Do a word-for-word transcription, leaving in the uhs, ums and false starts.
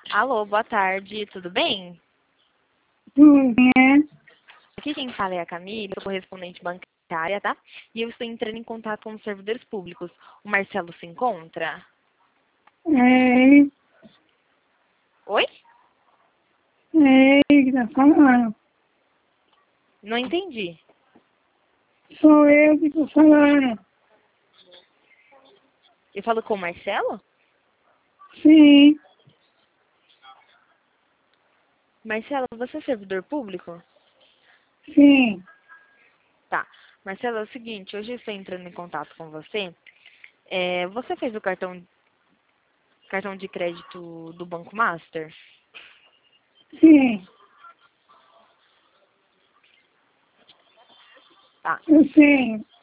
Alô, boa tarde, tudo bem? Tudo bem? Aqui quem fala é a Camila, sou correspondente bancária, tá? E eu estou entrando em contato com os servidores públicos. O Marcelo se encontra? É, Oi? é ele que tá falando. Não entendi. Sou eu que tô falando. Eu falo com o Marcelo? Sim, Marcelo, você é servidor público? sim, Tá. Marcelo, é o seguinte, hoje eu estou entrando em contato com você. É, você fez o cartão, cartão de crédito do Banco Master? sim, Tá. eu sei.